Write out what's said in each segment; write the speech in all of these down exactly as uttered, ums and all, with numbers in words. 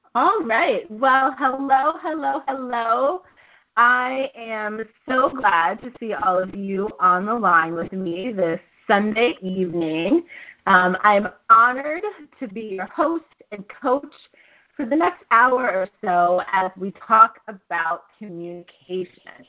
All right. Well, hello, hello, hello. I am so glad to see all of you on the line with me this Sunday evening. Um, I'm honored to be your host and coach for the next hour or so as we talk about communication.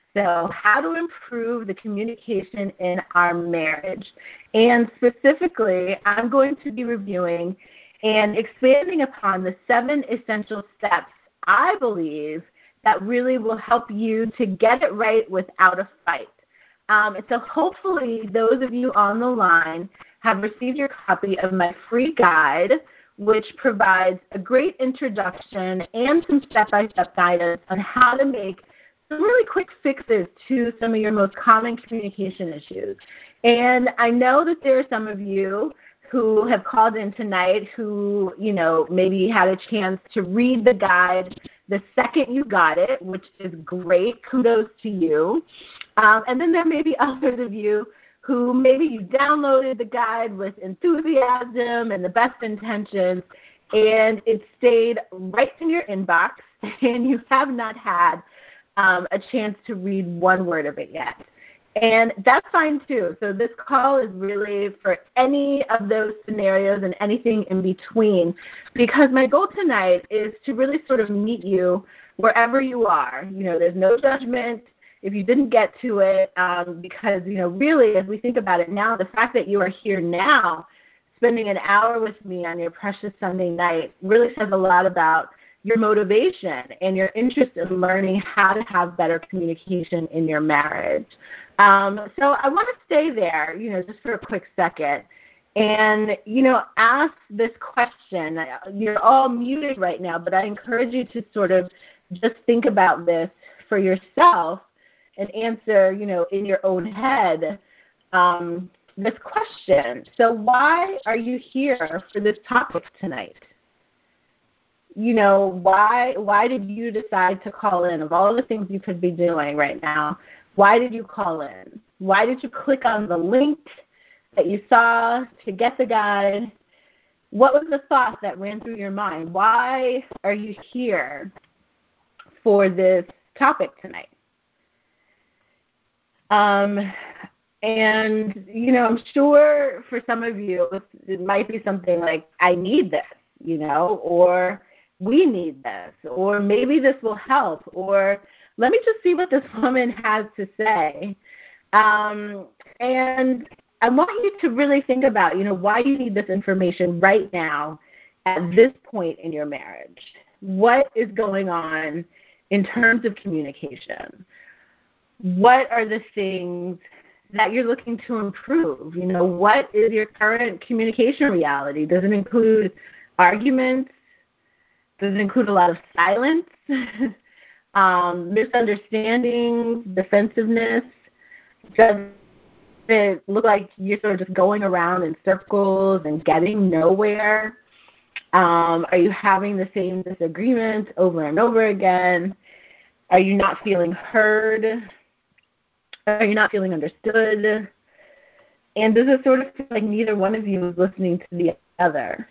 So how to improve the communication in our marriage. And specifically, I'm going to be reviewing and expanding upon the seven essential steps I believe that really will help you to get it right without a fight. Um, so hopefully those of you on the line have received your copy of my free guide, which provides a great introduction and some step-by-step guidance on how to make some really quick fixes to some of your most common communication issues. And I know that there are some of you who have called in tonight who, you know, maybe had a chance to read the guide the second you got it, which is great. Kudos to you. Um, and then there may be others of you who maybe you downloaded the guide with enthusiasm and the best intentions, and it stayed right in your inbox, and you have not had um, a chance to read one word of it yet. And that's fine too. So this call is really for any of those scenarios and anything in between, because my goal tonight is to really sort of meet you wherever you are. You know, there's no judgment if you didn't get to it, um, because, you know, really as we think about it now, the fact that you are here now spending an hour with me on your precious Sunday night really says a lot about your motivation and your interest in learning how to have better communication in your marriage. Um, so I want to stay there, you know, just for a quick second and, you know, ask this question. You're all muted right now, but I encourage you to sort of just think about this for yourself and answer, you know, in your own head um, this question. So why are you here for this topic tonight? You know, why why did you decide to call in? Of all the things you could be doing right now, why did you call in? Why did you click on the link that you saw to get the guide? What was the thought that ran through your mind? Why are you here for this topic tonight? Um, and, you know, I'm sure for some of you it might be something like, I need this, you know, or we need this, or maybe this will help, or let me just see what this woman has to say. Um, and I want you to really think about, you know, why you need this information right now at this point in your marriage. What is going on in terms of communication? What are the things that you're looking to improve? You know, what is your current communication reality? Does it include arguments? Does it include a lot of silence, um, misunderstandings, defensiveness? Does it look like you're sort of just going around in circles and getting nowhere? Um, are you having the same disagreements over and over again? Are you not feeling heard? Are you not feeling understood? And does it sort of feel like neither one of you is listening to the other?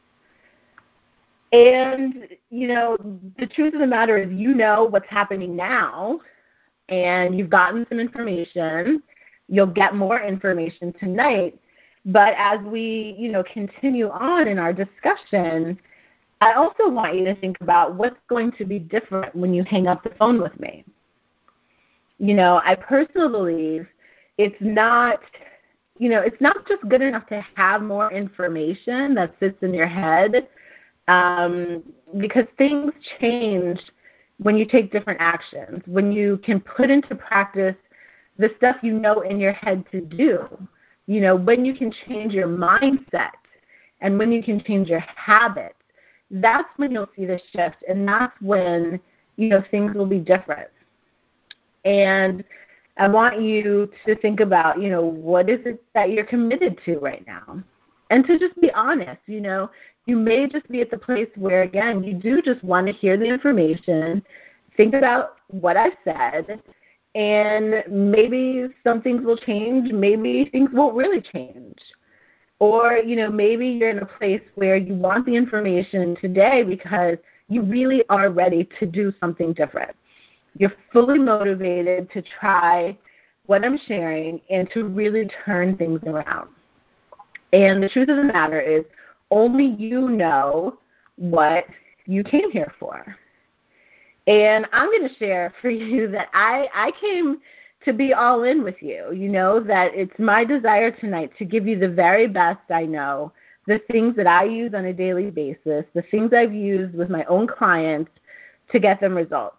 And, you know, the truth of the matter is you know what's happening now, and you've gotten some information. You'll get more information tonight. But as we, you know, continue on in our discussion, I also want you to think about what's going to be different when you hang up the phone with me. You know, I personally believe it's not, you know, it's not just good enough to have more information that sits in your head. Um, because things change when you take different actions, when you can put into practice the stuff you know in your head to do, you know, when you can change your mindset and when you can change your habits, that's when you'll see the shift, and that's when, you know, things will be different. And I want you to think about, you know, what is it that you're committed to right now? And to just be honest, you know, you may just be at the place where, again, you do just want to hear the information, think about what I said, and maybe some things will change, maybe things won't really change. Or, you know, maybe you're in a place where you want the information today because you really are ready to do something different. You're fully motivated to try what I'm sharing and to really turn things around. And the truth of the matter is, only you know what you came here for. And I'm going to share for you that I, I came to be all in with you. You know, that it's my desire tonight to give you the very best I know, the things that I use on a daily basis, the things I've used with my own clients to get them results.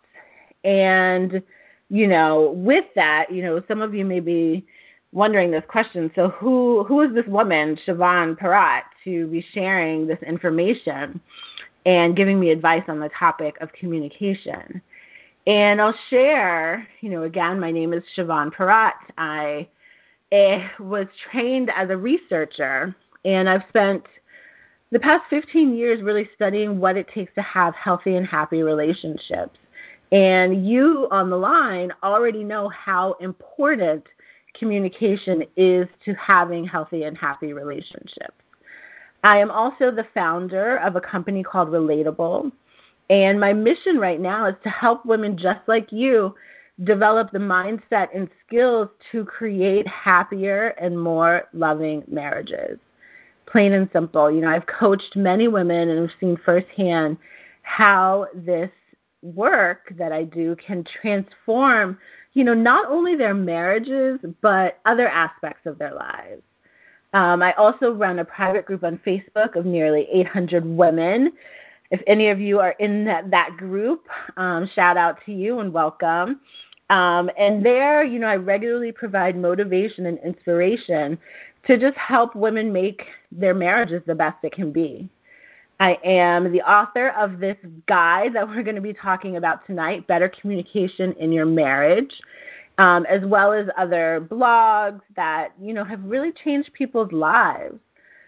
And, you know, with that, you know, some of you may be wondering this question. So who who is this woman, Siobhan Porat, to be sharing this information and giving me advice on the topic of communication? And I'll share, you know, again, my name is Siobhan Porat. I eh, was trained as a researcher, and I've spent the past fifteen years really studying what it takes to have healthy and happy relationships. And you on the line already know how important communication is to having healthy and happy relationships. I am also the founder of a company called Relatable, and my mission right now is to help women just like you develop the mindset and skills to create happier and more loving marriages. Plain and simple. You know, I've coached many women and have seen firsthand how this work that I do can transform, you know, not only their marriages, but other aspects of their lives. Um, I also run a private group on Facebook of nearly eight hundred women. If any of you are in that, that group, um, shout out to you and welcome. Um, and there, you know, I regularly provide motivation and inspiration to just help women make their marriages the best it can be. I am the author of this guide that we're going to be talking about tonight, Better Communication in Your Marriage, um, as well as other blogs that, you know, have really changed people's lives.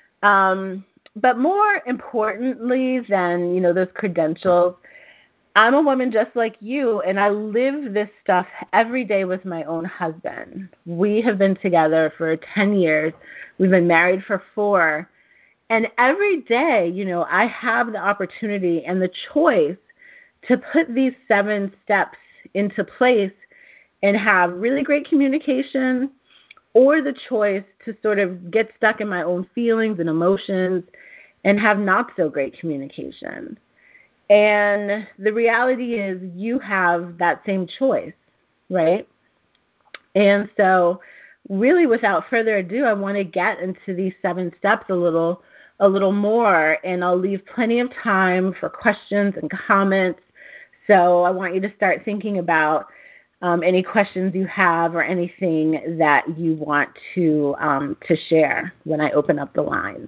Um, but more importantly than, you know, those credentials, I'm a woman just like you, and I live this stuff every day with my own husband. We have been together for ten years. We've been married for four. And every day, you know, I have the opportunity and the choice to put these seven steps into place and have really great communication, or the choice to sort of get stuck in my own feelings and emotions and have not so great communication. And the reality is you have that same choice, right? And so really without further ado, I want to get into these seven steps a little a little more, and I'll leave plenty of time for questions and comments. So I want you to start thinking about um, any questions you have or anything that you want to um, to share when I open up the lines.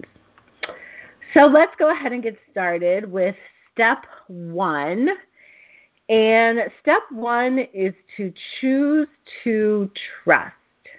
So let's go ahead and get started with step one. And step one is to choose to trust.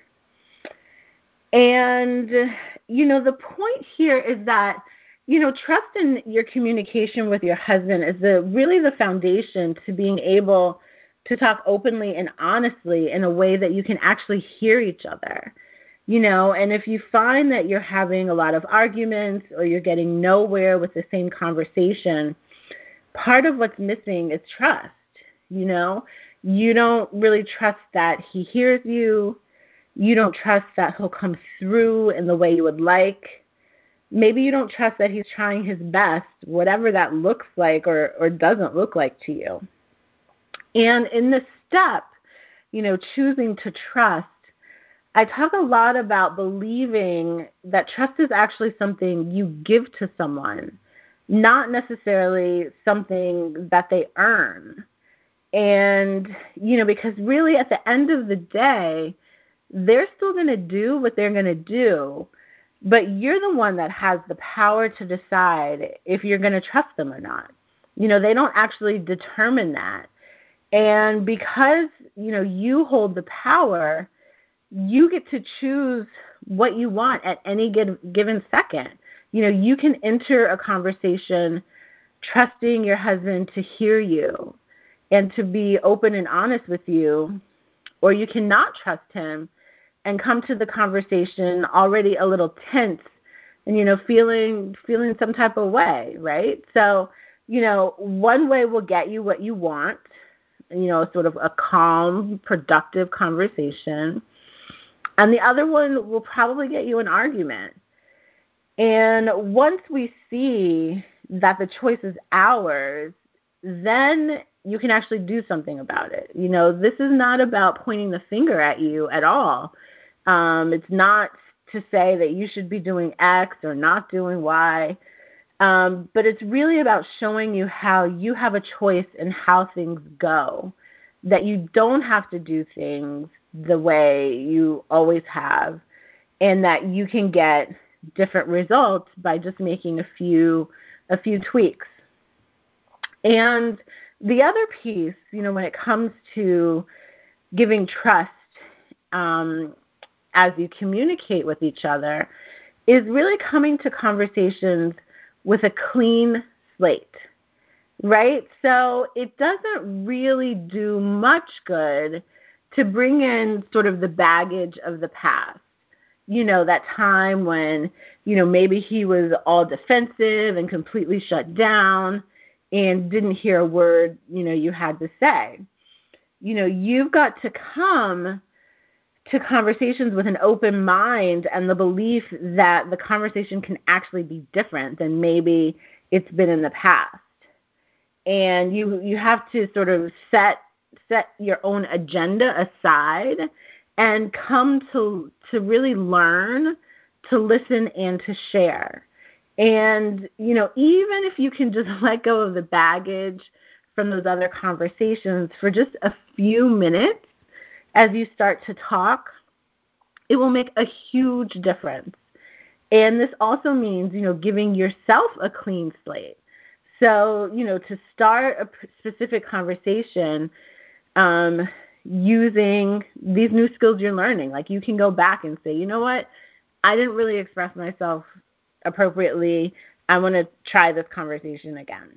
And, you know, the point here is that, you know, trust in your communication with your husband is the really the foundation to being able to talk openly and honestly in a way that you can actually hear each other. You know, and if you find that you're having a lot of arguments or you're getting nowhere with the same conversation, part of what's missing is trust. You know, you don't really trust that he hears you. You don't trust that he'll come through in the way you would like. Maybe you don't trust that he's trying his best, whatever that looks like or, or doesn't look like to you. And in this step, you know, choosing to trust, I talk a lot about believing that trust is actually something you give to someone, not necessarily something that they earn. And, you know, because really at the end of the day, they're still going to do what they're going to do, but you're the one that has the power to decide if you're going to trust them or not. You know, they don't actually determine that. And because, you know, you hold the power, you get to choose what you want at any given second. You know, you can enter a conversation trusting your husband to hear you and to be open and honest with you, or you cannot trust him and come to the conversation already a little tense and, you know, feeling feeling some type of way, right? So you know, one way will get you what you want, you know, sort of a calm, productive conversation. And the other one will probably get you an argument. And once we see that the choice is ours, then you can actually do something about it. You know, this is not about pointing the finger at you at all. Um, it's not to say that you should be doing X or not doing Y, um, but it's really about showing you how you have a choice in how things go, that you don't have to do things the way you always have, and that you can get different results by just making a few a few tweaks. And the other piece, you know, when it comes to giving trust um, as you communicate with each other, is really coming to conversations with a clean slate, right? So it doesn't really do much good to bring in sort of the baggage of the past. You know, that time when, you know, maybe he was all defensive and completely shut down and didn't hear a word, you know, you had to say. You know, you've got to come to conversations with an open mind and the belief that the conversation can actually be different than maybe it's been in the past. And you you have to sort of set set your own agenda aside and come to to really learn to listen and to share. And, you know, even if you can just let go of the baggage from those other conversations for just a few minutes as you start to talk, it will make a huge difference. And this also means, you know, giving yourself a clean slate. So, you know, to start a specific conversation, um, using these new skills you're learning. Like, you can go back and say, you know what, I didn't really express myself appropriately. I want to try this conversation again.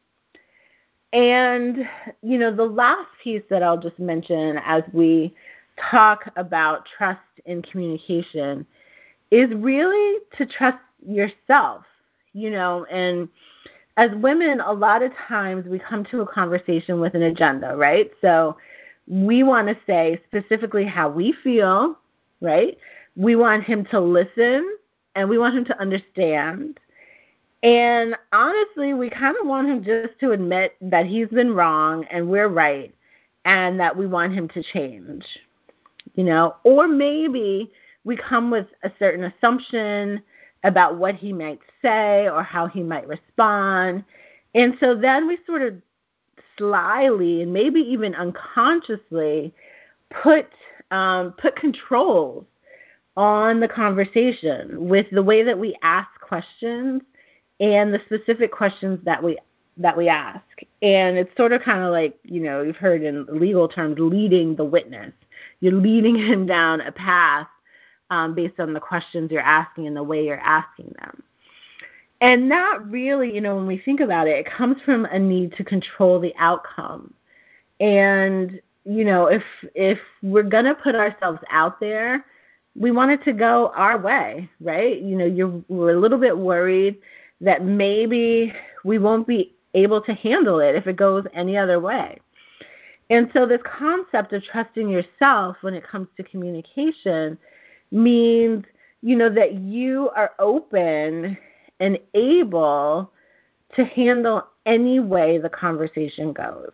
And, you know, the last piece that I'll just mention as we talk about trust in communication is really to trust yourself, you know, and as women, a lot of times we come to a conversation with an agenda, right? So we want to say specifically how we feel, right? We want him to listen, and we want him to understand. And honestly, we kind of want him just to admit that he's been wrong and we're right, and that we want him to change, you know? Or maybe we come with a certain assumption about what he might say or how he might respond. And so then we sort of slyly and maybe even unconsciously put um, put controls on the conversation with the way that we ask questions and the specific questions that we that we ask. And it's sort of kind of like, you know, you've heard in legal terms, leading the witness. You're leading him down a path um, based on the questions you're asking and the way you're asking them. And that really, you know, when we think about it, it comes from a need to control the outcome. And, you know, if if we're going to put ourselves out there, we want it to go our way, right? You know, you're we're a little bit worried that maybe we won't be able to handle it if it goes any other way. And so this concept of trusting yourself when it comes to communication means, you know, that you are open and able to handle any way the conversation goes.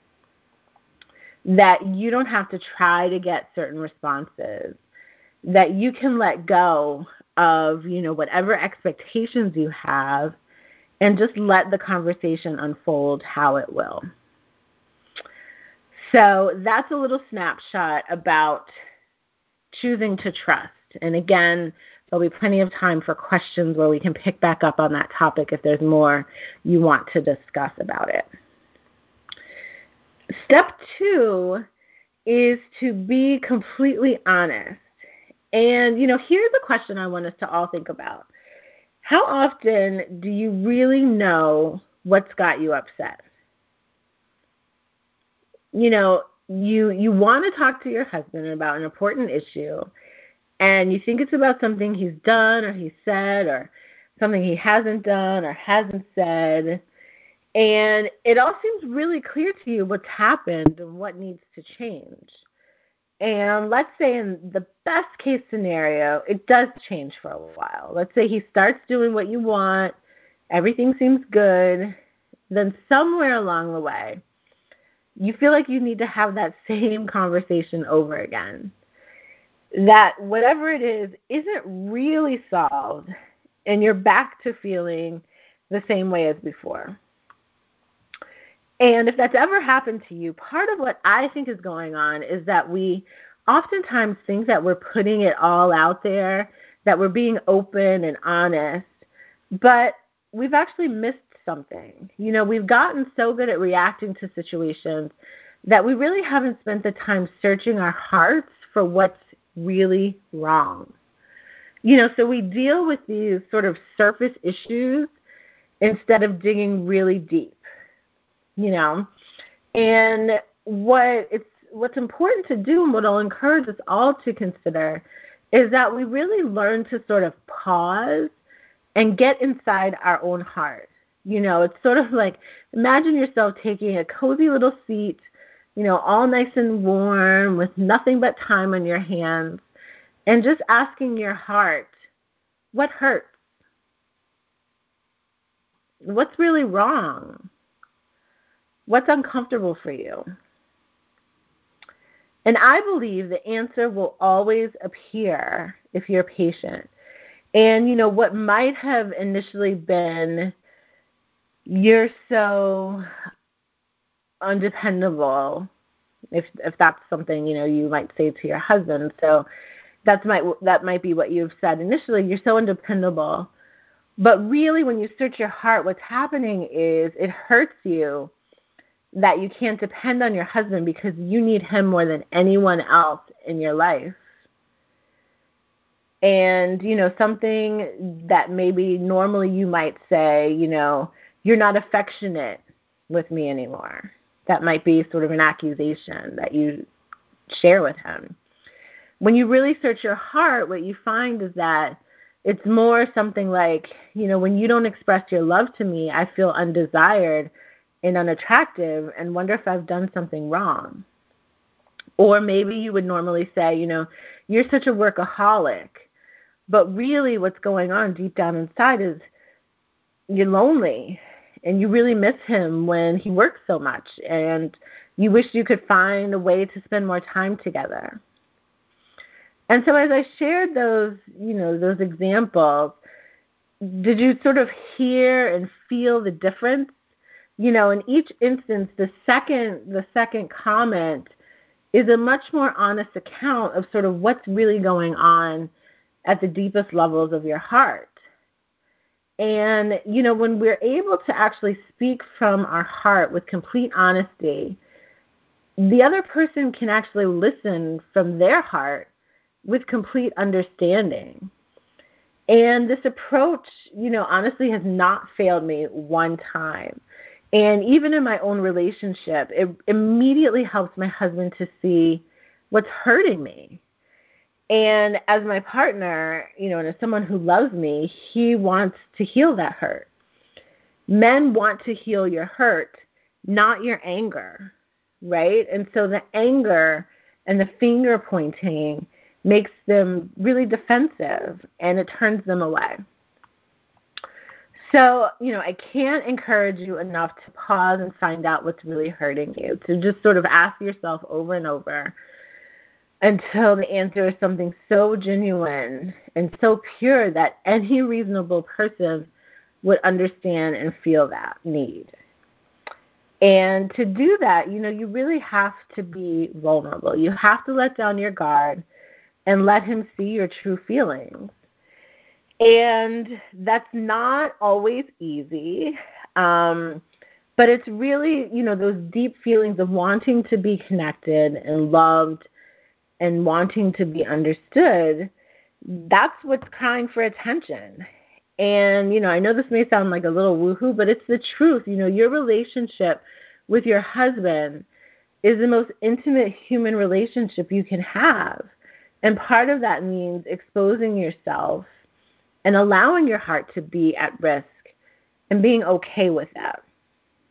That you don't have to try to get certain responses. That you can let go of, you know, whatever expectations you have and just let the conversation unfold how it will. So that's a little snapshot about choosing to trust. And again, there'll be plenty of time for questions where we can pick back up on that topic if there's more you want to discuss about it. Step two is to be completely honest. And, you know, here's a question I want us to all think about. How often do you really know what's got you upset? You know, you you want to talk to your husband about an important issue, and you think it's about something he's done or he said or something he hasn't done or hasn't said, And it all seems really clear to you what's happened and what needs to change. And let's say in the best case scenario, it does change for a while. Let's say he starts doing what you want, everything seems good, then somewhere along the way, you feel like you need to have that same conversation over again. That whatever it is isn't really solved, and you're back to feeling the same way as before. And if that's ever happened to you, part of what I think is going on is that we oftentimes think that we're putting it all out there, that we're being open and honest, but we've actually missed something. You know, we've gotten so good at reacting to situations that we really haven't spent the time searching our hearts for what's really wrong. You know, so we deal with these sort of surface issues instead of digging really deep. You know, and what it's what's important to do, and what I'll encourage us all to consider, is that we really learn to sort of pause and get inside our own heart. You know, it's sort of like, imagine yourself taking a cozy little seat, you know, all nice and warm with nothing but time on your hands, and just asking your heart, what hurts? What's really wrong? What's uncomfortable for you? And I believe the answer will always appear if you're patient. And, you know, what might have initially been, you're so undependable, if if that's something, you know, you might say to your husband. So that's might, that might be what you've said initially, you're so undependable. But really, when you search your heart, what's happening is it hurts you that you can't depend on your husband because you need him more than anyone else in your life. And, you know, something that maybe normally you might say, you know, you're not affectionate with me anymore. That might be sort of an accusation that you share with him. When you really search your heart, what you find is that it's more something like, you know, when you don't express your love to me, I feel undesired and unattractive and wonder if I've done something wrong. Or maybe you would normally say, you know, you're such a workaholic. But really what's going on deep down inside is you're lonely and you really miss him when he works so much, and you wish you could find a way to spend more time together. And so as I shared those, you know, those examples, did you sort of hear and feel the difference? You know, in each instance, the second the second comment is a much more honest account of sort of what's really going on at the deepest levels of your heart. And, you know, when we're able to actually speak from our heart with complete honesty, the other person can actually listen from their heart with complete understanding. And this approach, you know, honestly has not failed me one time. And even in my own relationship, it immediately helps my husband to see what's hurting me. And as my partner, you know, and as someone who loves me, he wants to heal that hurt. Men want to heal your hurt, not your anger, right? And so the anger and the finger pointing makes them really defensive, and it turns them away. So, you know, I can't encourage you enough to pause and find out what's really hurting you, to just sort of ask yourself over and over until the answer is something so genuine and so pure that any reasonable person would understand and feel that need. And to do that, you know, you really have to be vulnerable. You have to let down your guard and let him see your true feelings. And that's not always easy, um, but it's really, you know, those deep feelings of wanting to be connected and loved and wanting to be understood. That's what's crying for attention. And, you know, I know this may sound like a little woohoo, but it's the truth. You know, your relationship with your husband is the most intimate human relationship you can have. And part of that means exposing yourself and allowing your heart to be at risk and being okay with that.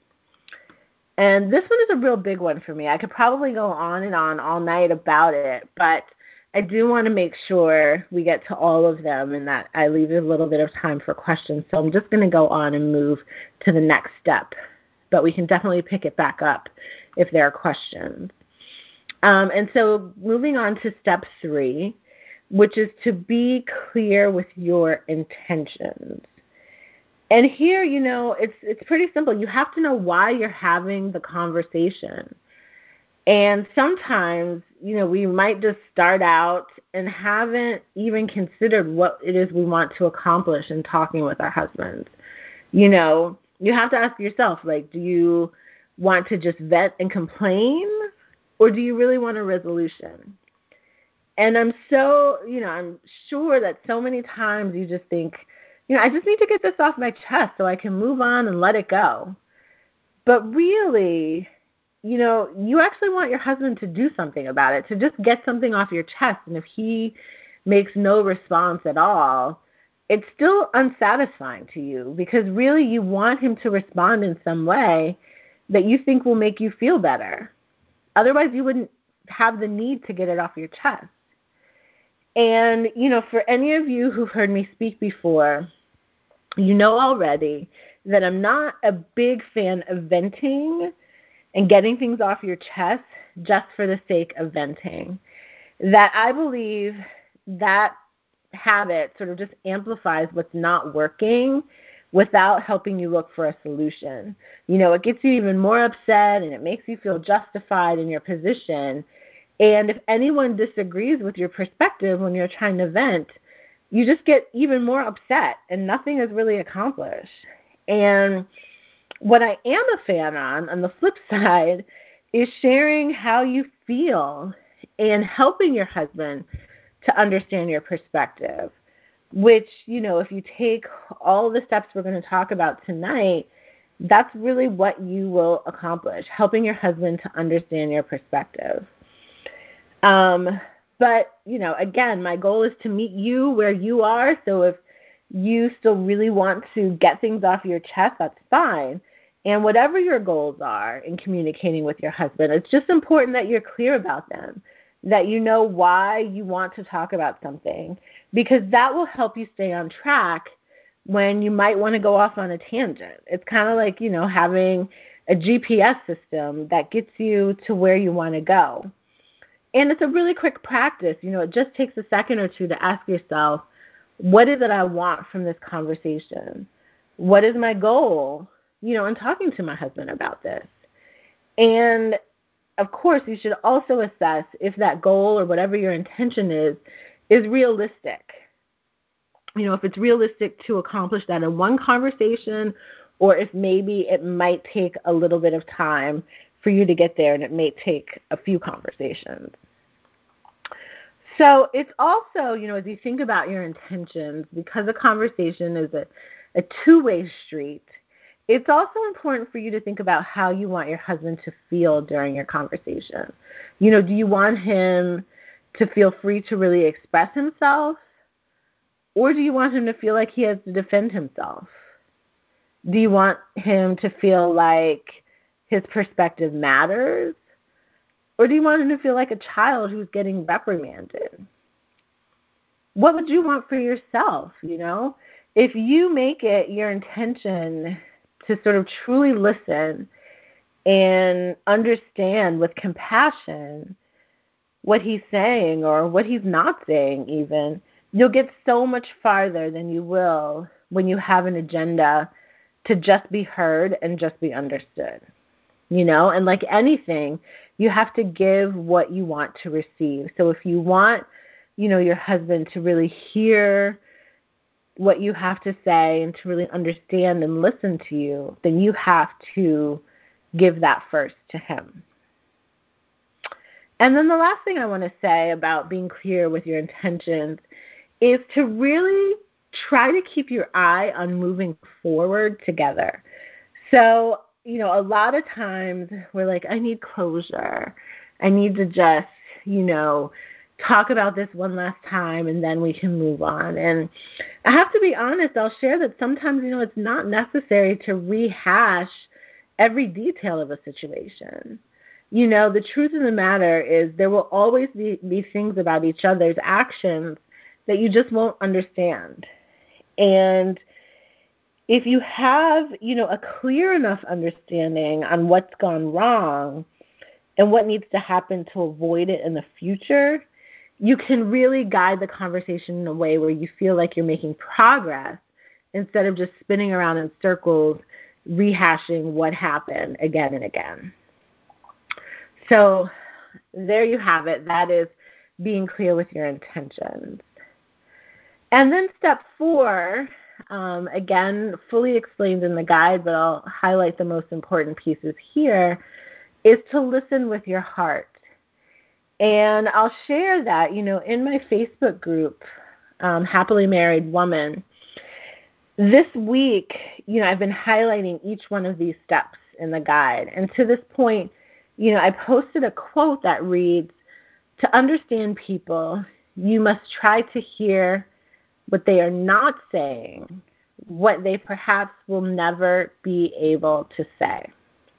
And this one is a real big one for me. I could probably go on and on all night about it, but I do want to make sure we get to all of them and that I leave a little bit of time for questions. So I'm just going to go on and move to the next step, but we can definitely pick it back up if there are questions. Um, and so moving on to step three, which is to be clear with your intentions. And here, you know, it's it's pretty simple. You have to know why you're having the conversation. And sometimes, you know, we might just start out and haven't even considered what it is we want to accomplish in talking with our husbands. You know, you have to ask yourself, like, do you want to just vent and complain, or do you really want a resolution? And I'm so, you know, I'm sure that so many times you just think, you know, I just need to get this off my chest so I can move on and let it go. But really, you know, you actually want your husband to do something about it, to just get something off your chest. And if he makes no response at all, it's still unsatisfying to you because really you want him to respond in some way that you think will make you feel better. Otherwise, you wouldn't have the need to get it off your chest. And, you know, for any of you who've heard me speak before, you know already that I'm not a big fan of venting and getting things off your chest just for the sake of venting. That I believe that habit sort of just amplifies what's not working without helping you look for a solution. You know, it gets you even more upset and it makes you feel justified in your position. And if anyone disagrees with your perspective when you're trying to vent, you just get even more upset and nothing is really accomplished. And what I am a fan on, on the flip side, is sharing how you feel and helping your husband to understand your perspective, which, you know, if you take all the steps we're going to talk about tonight, that's really what you will accomplish, helping your husband to understand your perspective. Um, but, you know, again, my goal is to meet you where you are. So if you still really want to get things off your chest, that's fine. And whatever your goals are in communicating with your husband, it's just important that you're clear about them, that you know why you want to talk about something, because that will help you stay on track when you might want to go off on a tangent. It's kind of like, you know, having a G P S system that gets you to where you want to go. And it's a really quick practice. You know, it just takes a second or two to ask yourself, what is it I want from this conversation? What is my goal, you know, in talking to my husband about this? And, of course, you should also assess if that goal or whatever your intention is, is realistic. You know, if it's realistic to accomplish that in one conversation, or if maybe it might take a little bit of time for you to get there and it may take a few conversations. So it's also, you know, as you think about your intentions, because a conversation is a, a two-way street, it's also important for you to think about how you want your husband to feel during your conversation. You know, do you want him to feel free to really express himself? Or do you want him to feel like he has to defend himself? Do you want him to feel like his perspective matters? Or do you want him to feel like a child who's getting reprimanded? What would you want for yourself, you know? If you make it your intention to sort of truly listen and understand with compassion what he's saying or what he's not saying even, you'll get so much farther than you will when you have an agenda to just be heard and just be understood. You know, and like anything, you have to give what you want to receive. So if you want, you know, your husband to really hear what you have to say and to really understand and listen to you, then you have to give that first to him. And then the last thing I want to say about being clear with your intentions is to really try to keep your eye on moving forward together. So, you know, a lot of times we're like, I need closure. I need to just, you know, talk about this one last time and then we can move on. And I have to be honest, I'll share that sometimes, you know, it's not necessary to rehash every detail of a situation. You know, the truth of the matter is there will always be, be things about each other's actions that you just won't understand. And if you have, you know, a clear enough understanding on what's gone wrong and what needs to happen to avoid it in the future, you can really guide the conversation in a way where you feel like you're making progress instead of just spinning around in circles, rehashing what happened again and again. So there you have it. That is being clear with your intentions. And then step four, um, again, fully explained in the guide, but I'll highlight the most important pieces here, is to listen with your heart. And I'll share that, you know, in my Facebook group, um, Happily Married Woman, this week, you know, I've been highlighting each one of these steps in the guide. And to this point, you know, I posted a quote that reads, "To understand people, you must try to hear what they are not saying, what they perhaps will never be able to say."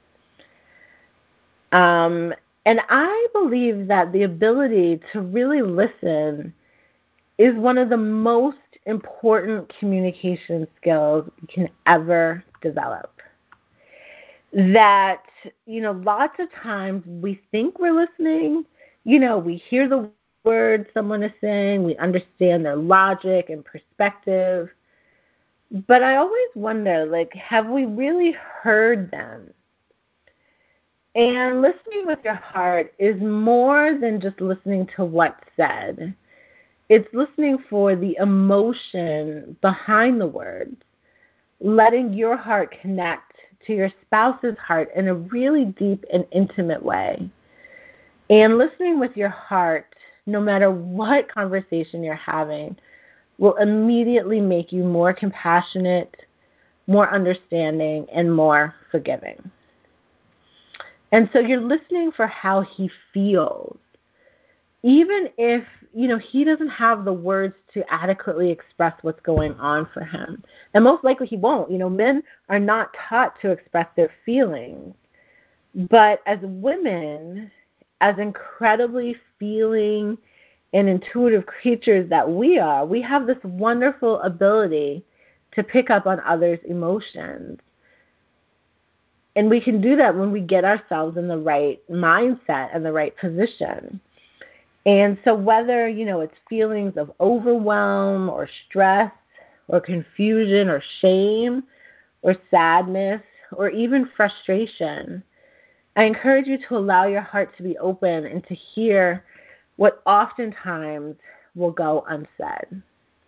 Um, and I believe that the ability to really listen is one of the most important communication skills you can ever develop. That, you know, lots of times we think we're listening, you know, we hear the words someone is saying, we understand their logic and perspective, but I always wonder, like, have we really heard them? And listening with your heart is more than just listening to what's said. It's listening for the emotion behind the words, letting your heart connect to your spouse's heart in a really deep and intimate way. And listening with your heart, no matter what conversation you're having, will immediately make you more compassionate, more understanding, and more forgiving. And so you're listening for how he feels. Even if, you know, he doesn't have the words to adequately express what's going on for him. And most likely he won't. You know, men are not taught to express their feelings. But as women, as incredibly feeling and intuitive creatures that we are, we have this wonderful ability to pick up on others' emotions. And we can do that when we get ourselves in the right mindset and the right position. And so whether, you know, it's feelings of overwhelm or stress or confusion or shame or sadness or even frustration, I encourage you to allow your heart to be open and to hear what oftentimes will go unsaid.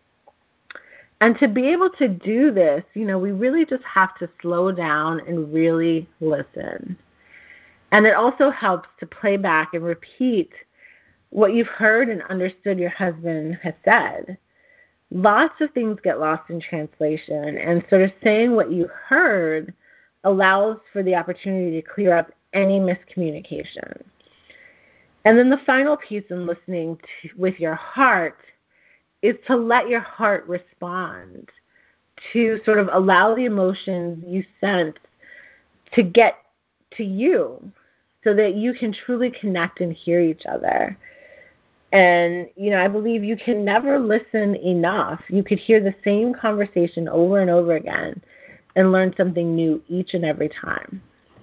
And to be able to do this, you know, we really just have to slow down and really listen. And it also helps to play back and repeat what you've heard and understood your husband has said. Lots of things get lost in translation, and sort of saying what you heard allows for the opportunity to clear up any miscommunication. And then the final piece in listening to, with your heart is to let your heart respond, to sort of allow the emotions you sense to get to you so that you can truly connect and hear each other. And, you know, I believe you can never listen enough. You could hear the same conversation over and over again and learn something new each and every time.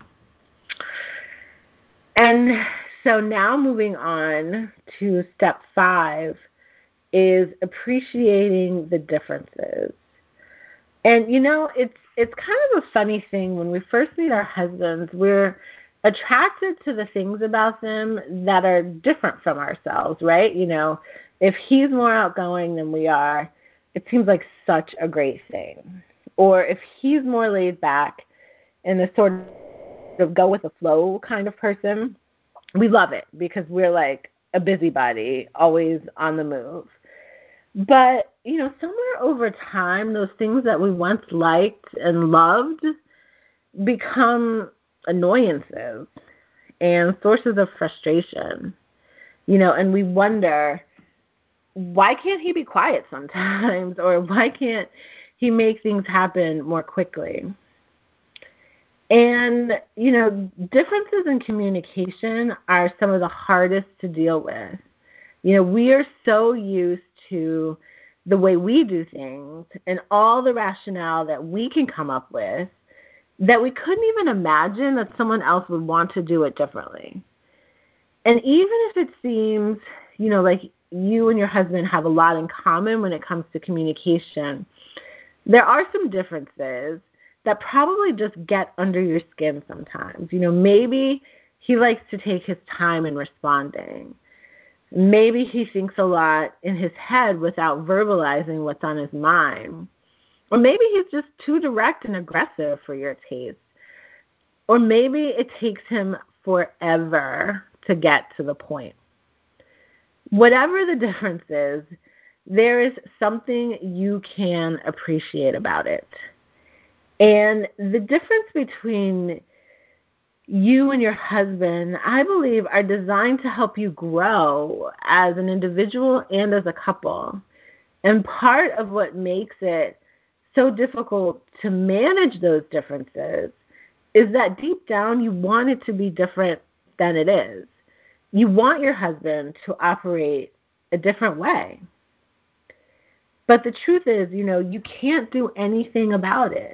And so now moving on to step five is appreciating the differences. And, you know, it's it's kind of a funny thing. When we first meet our husbands, we're attracted to the things about them that are different from ourselves, right? You know, if he's more outgoing than we are, it seems like such a great thing. Or if he's more laid back and a sort of go with the flow kind of person, we love it because we're like a busybody, always on the move. But, you know, somewhere over time, those things that we once liked and loved become annoyances and sources of frustration, you know, and we wonder, why can't he be quiet sometimes? Or why can't he make things happen more quickly? And, you know, differences in communication are some of the hardest to deal with. You know, we are so used to the way we do things and all the rationale that we can come up with that we couldn't even imagine that someone else would want to do it differently. And even if it seems, you know, like you and your husband have a lot in common when it comes to communication, there are some differences that probably just get under your skin sometimes. You know, maybe he likes to take his time in responding. Maybe he thinks a lot in his head without verbalizing what's on his mind. Or maybe he's just too direct and aggressive for your taste. Or maybe it takes him forever to get to the point. Whatever the difference is, there is something you can appreciate about it. And the difference between you and your husband, I believe, are designed to help you grow as an individual and as a couple. And part of what makes it so difficult to manage those differences is that deep down you want it to be different than it is. You want your husband to operate a different way. But the truth is, you know, you can't do anything about it.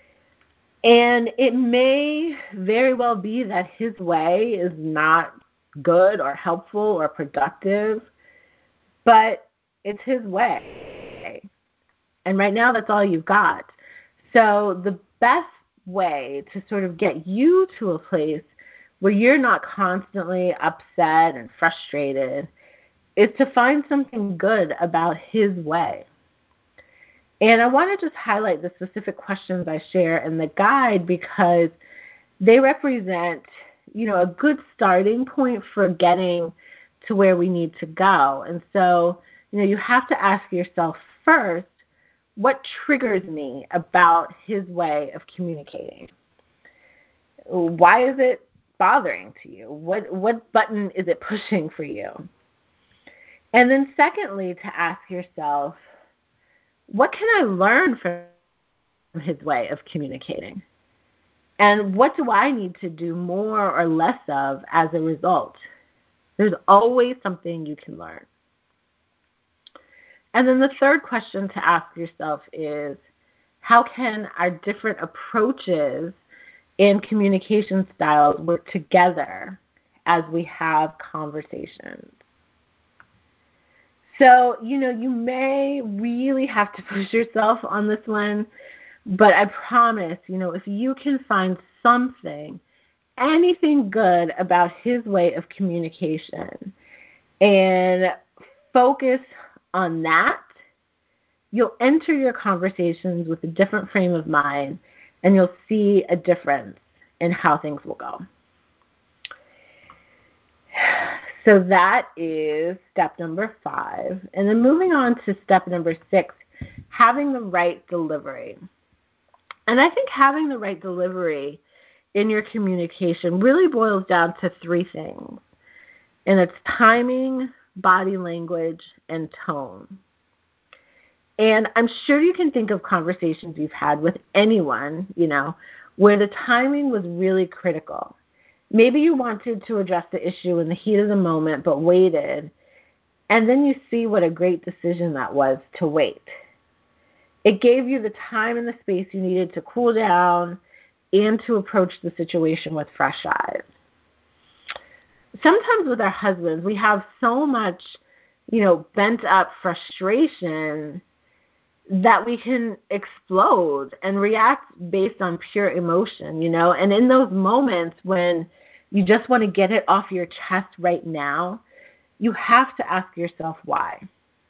And it may very well be that his way is not good or helpful or productive, but it's his way. And right now that's all you've got. So the best way to sort of get you to a place where you're not constantly upset and frustrated is to find something good about his way. And I want to just highlight the specific questions I share in the guide because they represent, you know, a good starting point for getting to where we need to go. And so, you know, you have to ask yourself first, what triggers me about his way of communicating? Why is it bothering to you? What what button is it pushing for you? And then secondly, to ask yourself, what can I learn from his way of communicating? And what do I need to do more or less of as a result? There's always something you can learn. And then the third question to ask yourself is, how can our different approaches and communication styles work together as we have conversations? So, you know, you may really have to push yourself on this one, but I promise, you know, if you can find something, anything good about his way of communication and focus on that, you'll enter your conversations with a different frame of mind and you'll see a difference in how things will go. So that is step number five. And then moving on to step number six, having the right delivery. And I think having the right delivery in your communication really boils down to three things. And it's timing, body language, and tone. And I'm sure you can think of conversations you've had with anyone, you know, where the timing was really critical. Maybe you wanted to address the issue in the heat of the moment, but waited, and then you see what a great decision that was to wait. It gave you the time and the space you needed to cool down and to approach the situation with fresh eyes. Sometimes with our husbands, we have so much, you know, bent up frustration that we can explode and react based on pure emotion, you know, and in those moments when you just want to get it off your chest right now, you have to ask yourself why.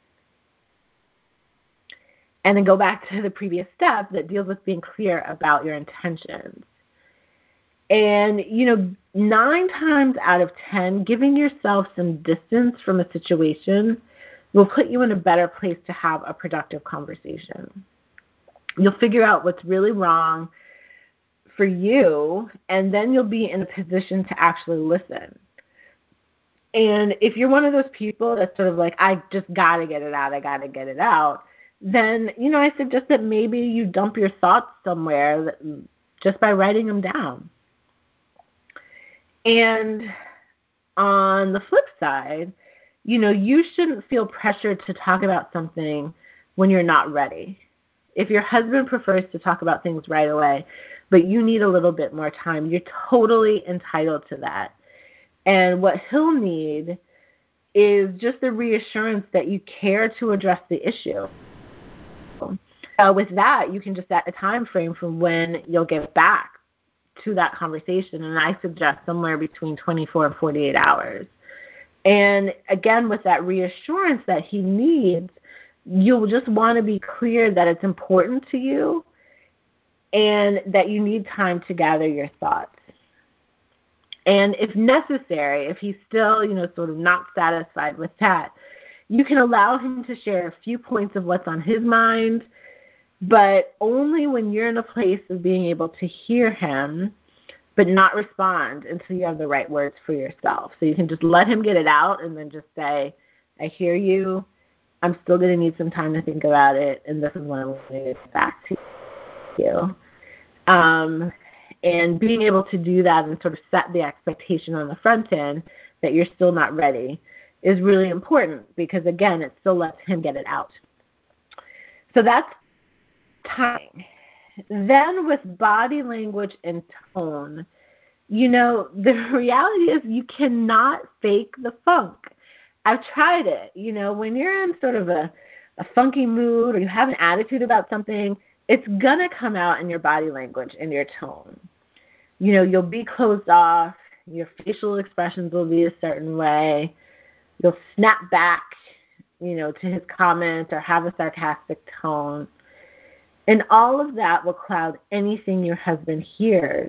And then go back to the previous step that deals with being clear about your intentions. And, you know, nine times out of ten, giving yourself some distance from a situation will put you in a better place to have a productive conversation. You'll figure out what's really wrong for you, and then you'll be in a position to actually listen. And if you're one of those people that's sort of like, I just got to get it out, I got to get it out, then, you know, I suggest that maybe you dump your thoughts somewhere just by writing them down. And on the flip side, you know, you shouldn't feel pressured to talk about something when you're not ready. If your husband prefers to talk about things right away, but you need a little bit more time, you're totally entitled to that. And what he'll need is just the reassurance that you care to address the issue. Uh, with that, you can just set a time frame for when you'll get back to that conversation, and I suggest somewhere between twenty-four and forty-eight hours. And again, with that reassurance that he needs, you'll just want to be clear that it's important to you and that you need time to gather your thoughts. And if necessary, if he's still, you know, sort of not satisfied with that, you can allow him to share a few points of what's on his mind, but only when you're in a place of being able to hear him, but not respond until you have the right words for yourself. So you can just let him get it out and then just say, I hear you. I'm still going to need some time to think about it, and this is when I'm going to get back to you. Um, and being able to do that and sort of set the expectation on the front end that you're still not ready is really important because, again, it still lets him get it out. So that's timing. Then with body language and tone, you know, the reality is you cannot fake the funk. I've tried it. You know, when you're in sort of a, a funky mood or you have an attitude about something, it's going to come out in your body language and your tone. You know, you'll be closed off. Your facial expressions will be a certain way. You'll snap back, you know, to his comments or have a sarcastic tone. And all of that will cloud anything your husband hears.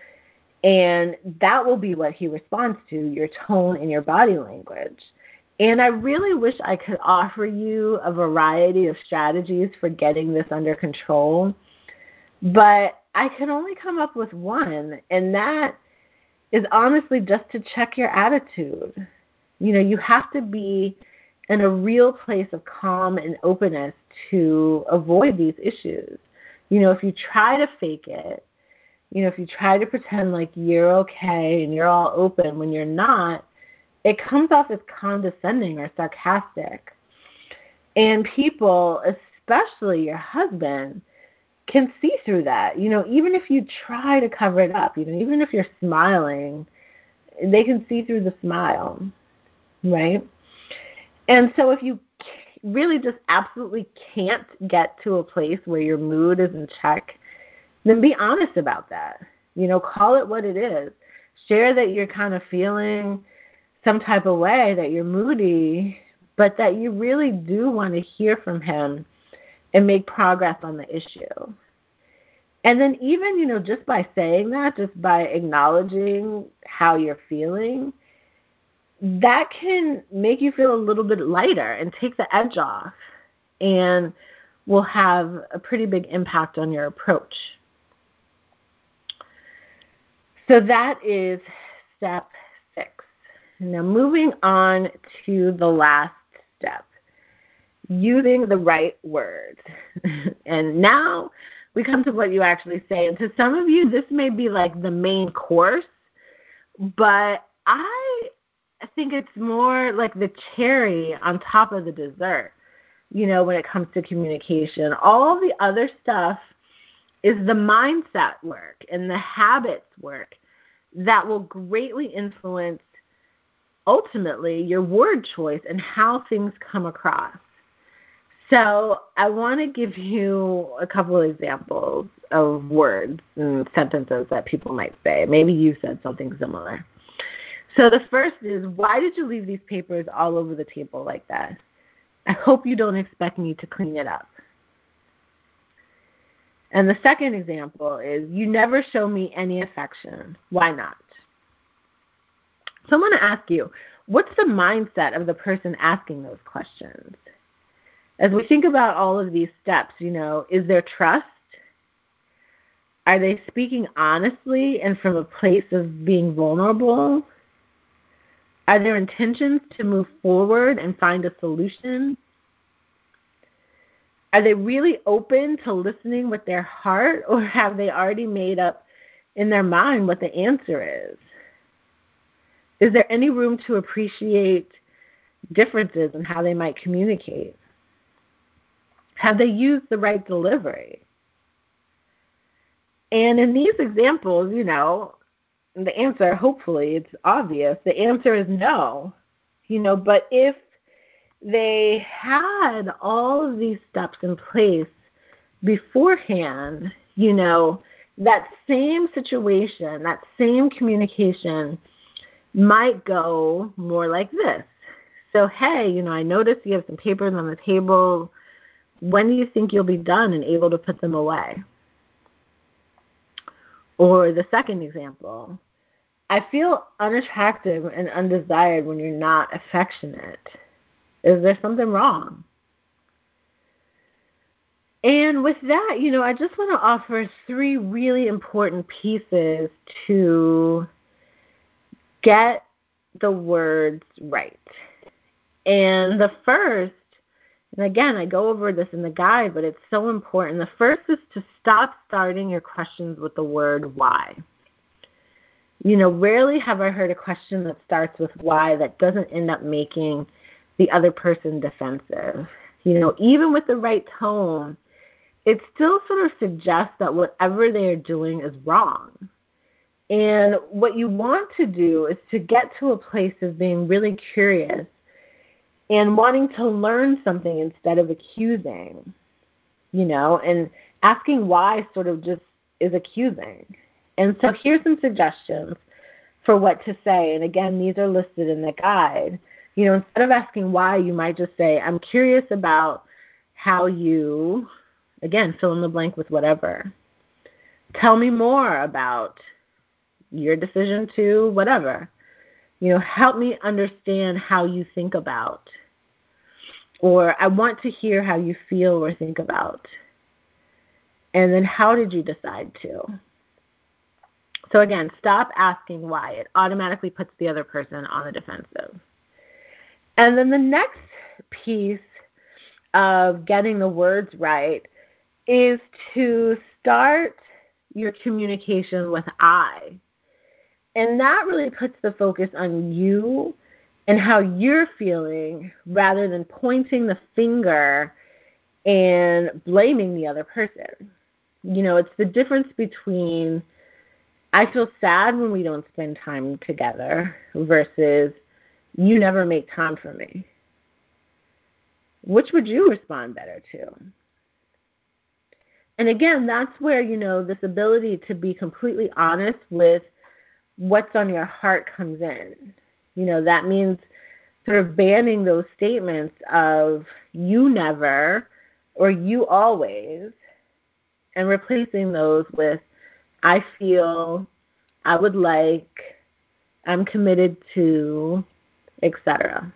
And that will be what he responds to, your tone and your body language. And I really wish I could offer you a variety of strategies for getting this under control, but I can only come up with one, and that is honestly just to check your attitude. You know, you have to be in a real place of calm and openness to avoid these issues. You know, if you try to fake it, you know, if you try to pretend like you're okay and you're all open when you're not, it comes off as condescending or sarcastic. And people, especially your husband, can see through that. You know, even if you try to cover it up, you know, even if you're smiling, they can see through the smile, right? And so if you really just absolutely can't get to a place where your mood is in check, then be honest about that. You know, call it what it is. Share that you're kind of feeling some type of way, that you're moody, but that you really do want to hear from him and make progress on the issue. And then even, you know, just by saying that, just by acknowledging how you're feeling, that can make you feel a little bit lighter and take the edge off and will have a pretty big impact on your approach. So that is step six. Now moving on to the last step, using the right words. And now we come to what you actually say. And to some of you, this may be like the main course, but I think it's more like the cherry on top of the dessert, you know, when it comes to communication. All the other stuff is the mindset work and the habits work that will greatly influence ultimately your word choice and how things come across. So I want to give you a couple of examples of words and sentences that people might say. Maybe you said something similar. So the first is, why did you leave these papers all over the table like that? I hope you don't expect me to clean it up. And the second example is, you never show me any affection. Why not? So I want to ask you, what's the mindset of the person asking those questions? As we think about all of these steps, you know, is there trust? Are they speaking honestly and from a place of being vulnerable? Are there intentions to move forward and find a solution? Are they really open to listening with their heart, or have they already made up in their mind what the answer is? Is there any room to appreciate differences in how they might communicate? Have they used the right delivery? And in these examples, you know, the answer, hopefully, it's obvious. The answer is no. You know, but if they had all of these steps in place beforehand, you know, that same situation, that same communication might go more like this. So, hey, you know, I noticed you have some papers on the table. When do you think you'll be done and able to put them away? Or the second example, I feel unattractive and undesired when you're not affectionate. Is there something wrong? And with that, you know, I just want to offer three really important pieces to get the words right. And the first, and again, I go over this in the guide, but it's so important. The first is to stop starting your questions with the word why. You know, rarely have I heard a question that starts with why that doesn't end up making the other person defensive. You know, even with the right tone, it still sort of suggests that whatever they are doing is wrong. And what you want to do is to get to a place of being really curious and wanting to learn something instead of accusing, you know, and asking why sort of just is accusing. And so here's some suggestions for what to say. And again, these are listed in the guide. You know, instead of asking why, you might just say, I'm curious about how you, again, fill in the blank with whatever. Tell me more about your decision to whatever. You know, help me understand how you think about. Or I want to hear how you feel or think about. And then how did you decide to? So again, stop asking why. It automatically puts the other person on the defensive. And then the next piece of getting the words right is to start your communication with I. And that really puts the focus on you and how you're feeling rather than pointing the finger and blaming the other person. You know, it's the difference between I feel sad when we don't spend time together versus you never make time for me. Which would you respond better to? And again, that's where, you know, this ability to be completely honest with what's on your heart comes in. You know, that means sort of banning those statements of you never or you always and replacing those with I feel, I would like, I'm committed to, et cetera.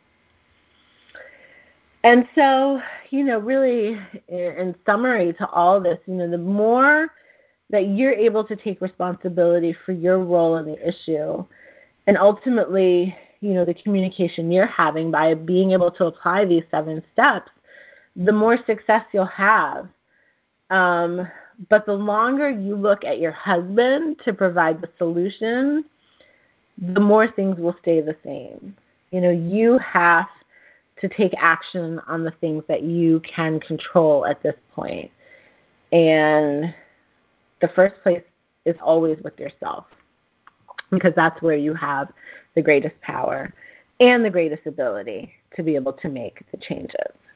And so, you know, really in summary to all this, you know, the more that you're able to take responsibility for your role in the issue and ultimately, you know, the communication you're having by being able to apply these seven steps, the more success you'll have. Um, but the longer you look at your husband to provide the solution, the more things will stay the same. You know, you have to take action on the things that you can control at this point. And the first place is always with yourself, because that's where you have the greatest power and the greatest ability to be able to make the changes.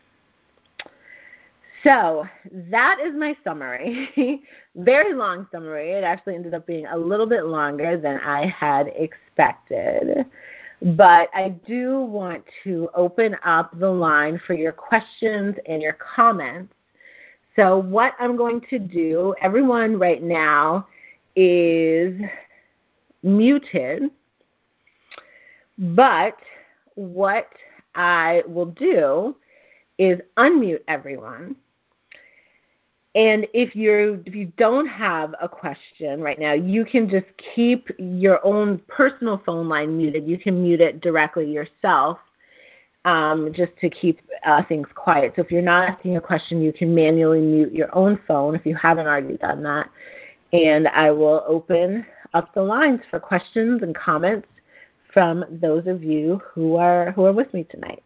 So that is my summary. Very long summary. It actually ended up being a little bit longer than I had expected. But I do want to open up the line for your questions and your comments. So what I'm going to do, everyone right now is muted, but what I will do is unmute everyone. And if you if you don't have a question right now, you can just keep your own personal phone line muted. You can mute it directly yourself, um, just to keep uh, things quiet. So if you're not asking a question, you can manually mute your own phone if you haven't already done that. And I will open up the lines for questions and comments from those of you who are who are with me tonight.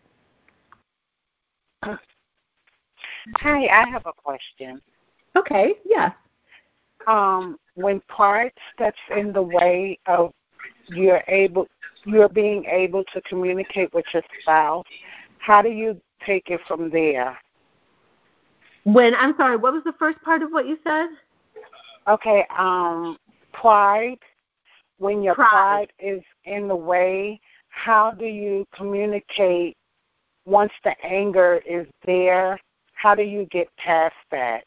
Hi, I have a question. Okay, yes. Um, when pride steps in the way of you're able, you're being able to communicate with your spouse, how do you take it from there? When I'm sorry, what was the first part of what you said? Okay, um, pride. When your pride. pride is in the way, how do you communicate once the anger is there? How do you get past that?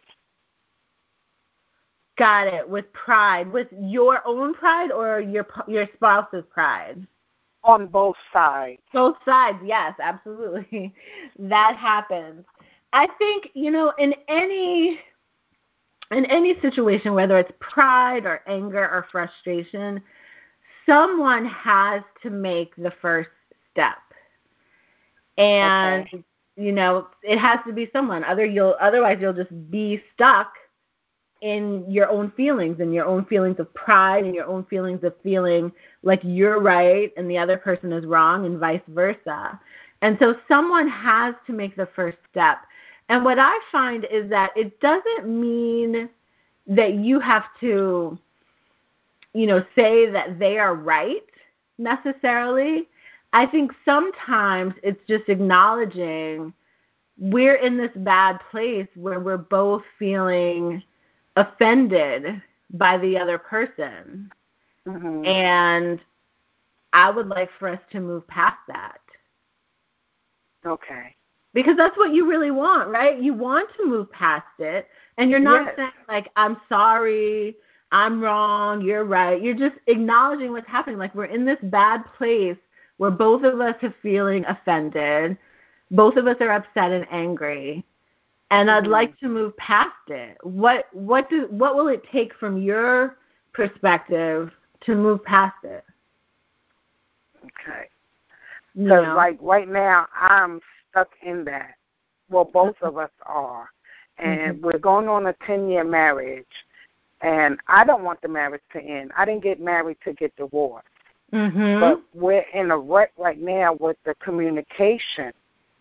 Got it. With pride, with your own pride or your your spouse's pride? On both sides. Both sides, yes, absolutely. That happens. I think, you know, in any in any situation, whether it's pride or anger or frustration, someone has to make the first step. And, okay. you know, it has to be someone. Other you'll otherwise you'll just be stuck in your own feelings and your own feelings of pride and your own feelings of feeling like you're right and the other person is wrong and vice versa. And so someone has to make the first step. And what I find is that it doesn't mean that you have to, you know, say that they are right necessarily. I think sometimes it's just acknowledging we're in this bad place where we're both feeling offended by the other person. Mm-hmm. And I would like for us to move past that. Okay. Because that's what you really want, right? You want to move past it. And you're not yes. saying, like, I'm sorry, I'm wrong, you're right. You're just acknowledging what's happening. Like, we're in this bad place where both of us are feeling offended. Both of us are upset and angry. And I'd mm-hmm. like to move past it. What what do what will it take from your perspective to move past it? Okay. Because like right now, I'm stuck in that. Well, both mm-hmm. of us are, and mm-hmm. we're going on a ten-year marriage, and I don't want the marriage to end. I didn't get married to get divorced, mm-hmm. but we're in a wreck right now with the communication,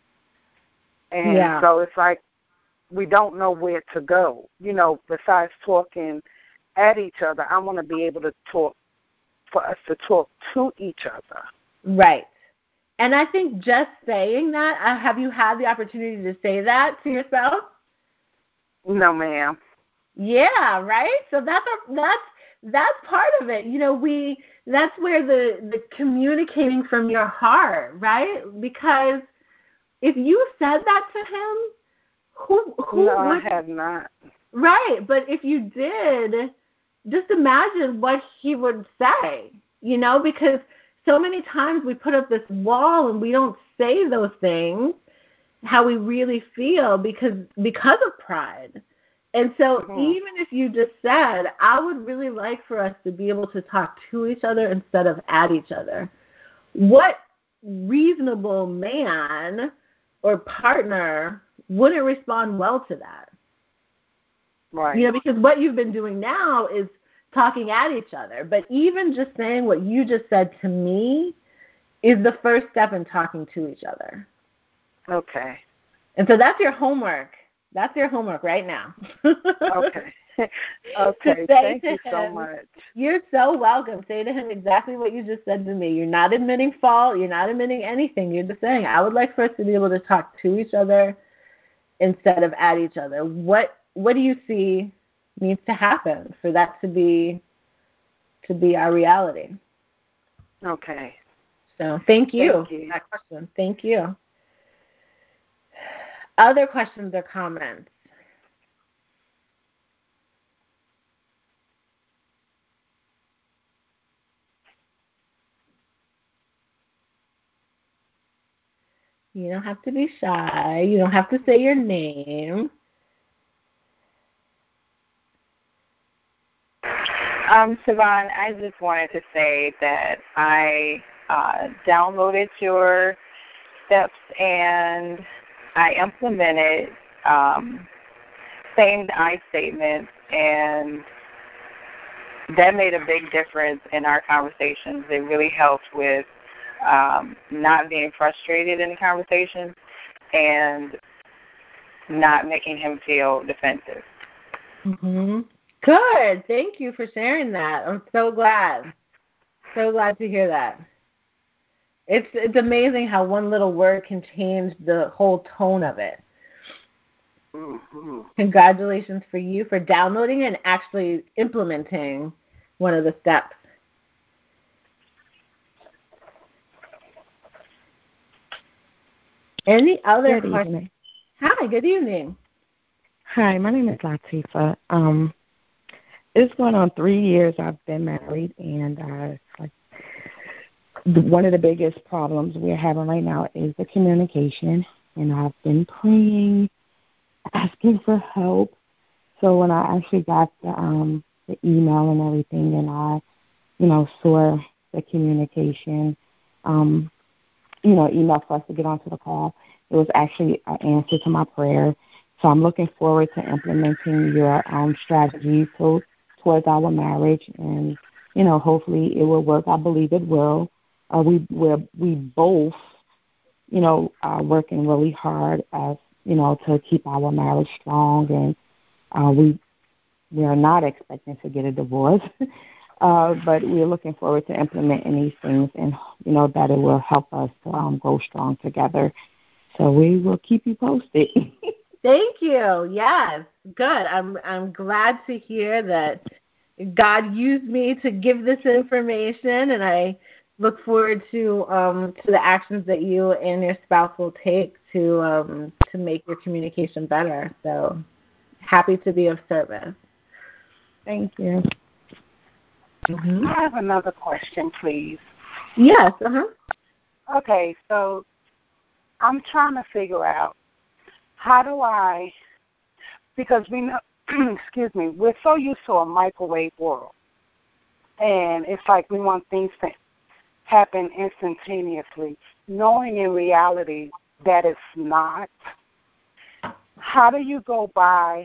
and yeah. so it's like. We don't know where to go, you know, besides talking at each other. I want to be able to talk, for us to talk to each other. Right. And I think just saying that, uh, have you had the opportunity to say that to your spouse? No, ma'am. Yeah, right? So that's a, that's that's part of it. You know, we that's where the, the communicating from your heart, right? Because if you said that to him, Who, who no, would, I have not. Right, but if you did, just imagine what he would say, you know, because so many times we put up this wall and we don't say those things, how we really feel because because of pride. And so mm-hmm. even if you just said, I would really like for us to be able to talk to each other instead of at each other, what reasonable man or partner wouldn't respond well to that? Right. You know, because what you've been doing now is talking at each other. But even just saying what you just said to me is the first step in talking to each other. Okay. And so that's your homework. That's your homework right now. Okay. Okay. Thank you him, so much. You're so welcome. Say to him exactly what you just said to me. You're not admitting fault. You're not admitting anything. You're just saying, I would like for us to be able to talk to each other instead of at each other. What what do you see needs to happen for that to be to be our reality? Okay. So thank you, thank you. for that question. Thank you. Other questions or comments? You don't have to be shy. You don't have to say your name. Um, Siobhan, I just wanted to say that I uh, downloaded your steps and I implemented um, saying the I statements, and that made a big difference in our conversations. It really helped with um, not being frustrated in the conversations and not making him feel defensive. Mm-hmm. Good. Thank you for sharing that. I'm so glad. So glad to hear that. It's it's amazing how one little word can change the whole tone of it. Mm-hmm. Congratulations for you for downloading and actually implementing one of the steps. Any other good questions? Evening. Hi, good evening. Hi, my name is Latifa. Um, it's going on three years I've been married, and uh, like one of the biggest problems we're having right now is the communication. And I've been praying, asking for help. So when I actually got the um, the email and everything, and I, you know, saw the communication, um, you know, email for us to get onto the call, it was actually an answer to my prayer. So I'm looking forward to implementing your um, strategy to, towards our marriage, and you know, hopefully it will work. I believe it will. Uh, we we're, we both, you know, are working really hard as you know to keep our marriage strong, and uh, we we are not expecting to get a divorce, uh, but we're looking forward to implementing these things, and you know that it will help us to um, grow strong together. So we will keep you posted. Thank you. Yes, good. I'm I'm glad to hear that God used me to give this information, and I look forward to um, to the actions that you and your spouse will take to um, to make your communication better. So happy to be of service. Thank you. Mm-hmm. I have another question, please. Yes. Uh-huh. Okay, so I'm trying to figure out how do I, because we know, excuse me, we're so used to a microwave world. And it's like we want things to happen instantaneously, knowing in reality that it's not. How do you go by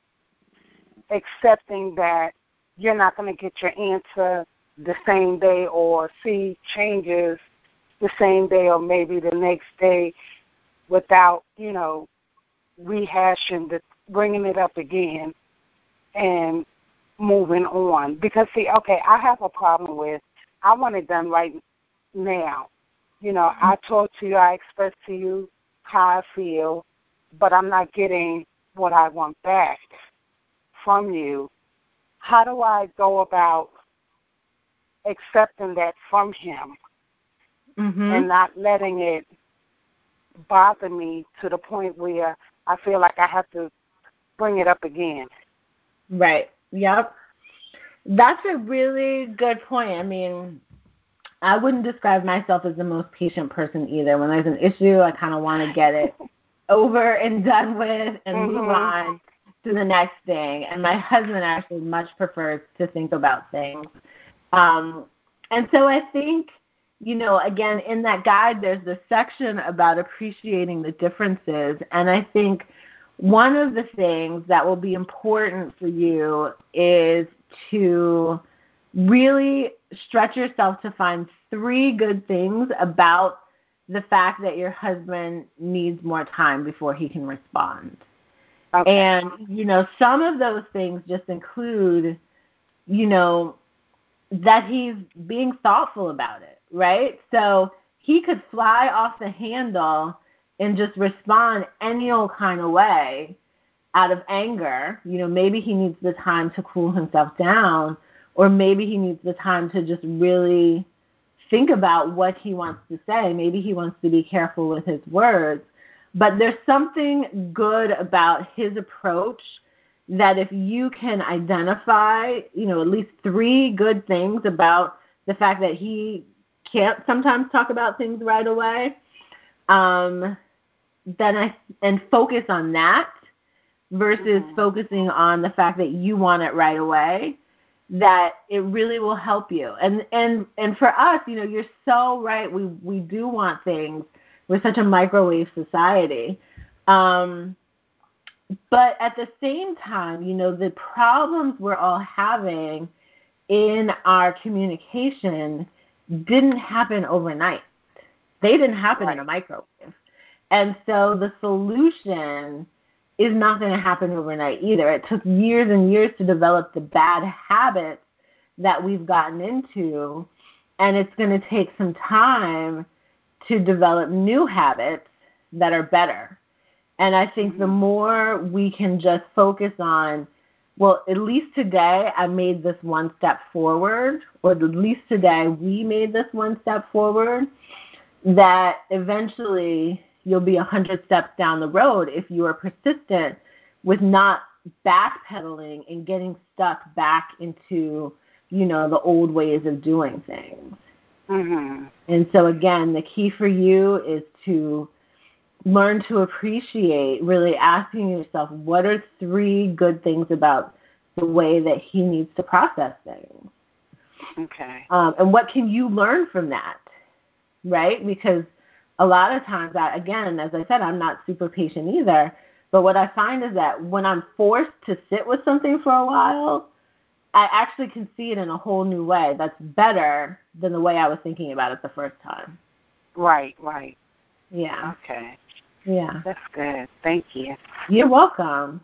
accepting that you're not going to get your answer the same day or see changes the same day or maybe the next day without, you know, rehashing, the, bringing it up again and moving on? Because, see, okay, I have a problem with, I want it done right now. You know, I talk to you, I express to you how I feel, but I'm not getting what I want back from you. How do I go about accepting that from him Mm-hmm. and not letting it bother me to the point where I feel like I have to bring it up again? Right. Yep. That's a really good point. I mean, I wouldn't describe myself as the most patient person either. When there's an issue, I kind of want to get it over and done with and mm-hmm. move on to the next thing. And my husband actually much prefers to think about things. Um, and so I think, you know, again, in that guide, there's this section about appreciating the differences. And I think one of the things that will be important for you is to really stretch yourself to find three good things about the fact that your husband needs more time before he can respond. Okay. And, you know, some of those things just include, you know, that he's being thoughtful about it, right? So he could fly off the handle and just respond any old kind of way out of anger. You know, maybe he needs the time to cool himself down, or maybe he needs the time to just really think about what he wants to say. Maybe he wants to be careful with his words. But there's something good about his approach that if you can identify, you know, at least three good things about the fact that he can't sometimes talk about things right away, um, then I and focus on that versus mm-hmm. focusing on the fact that you want it right away, that it really will help you. And and and for us, you know, you're so right. We we do want things. We're such a microwave society. Um, but at the same time, you know, the problems we're all having in our communication didn't happen overnight. They didn't happen right. in a microwave. And so the solution is not going to happen overnight either. It took years and years to develop the bad habits that we've gotten into, and it's going to take some time to develop new habits that are better. And I think the more we can just focus on, well, at least today I made this one step forward, or at least today we made this one step forward, that eventually you'll be a hundred steps down the road if you are persistent with not backpedaling and getting stuck back into, you know, the old ways of doing things. Mm-hmm. And so, again, the key for you is to learn to appreciate, really asking yourself, what are three good things about the way that he needs to process things? Okay. Um, and what can you learn from that, right? Because a lot of times, I, again, as I said, I'm not super patient either, but what I find is that when I'm forced to sit with something for a while, I actually can see it in a whole new way that's better than the way I was thinking about it the first time. Right, right. Yeah. Okay. Yeah. That's good. Thank you. You're welcome.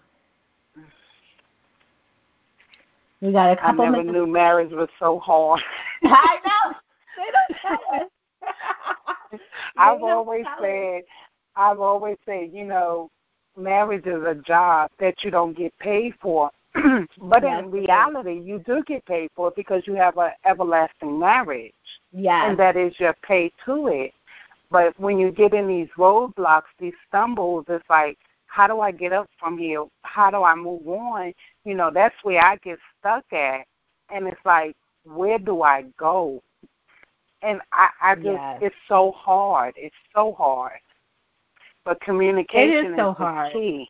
We got a couple I never minutes. knew marriage was so hard. I know. They don't tell us. I've always said, I've always said, you know, marriage is a job that you don't get paid for. But yes, in reality, you do get paid for it because you have an everlasting marriage. Yes. And that is your pay to it. But when you get in these roadblocks, these stumbles, it's like, how do I get up from here? How do I move on? You know, that's where I get stuck at. And it's like, where do I go? And I, I just, yes. it's so hard. It's so hard. But communication it is, so is hard. the key.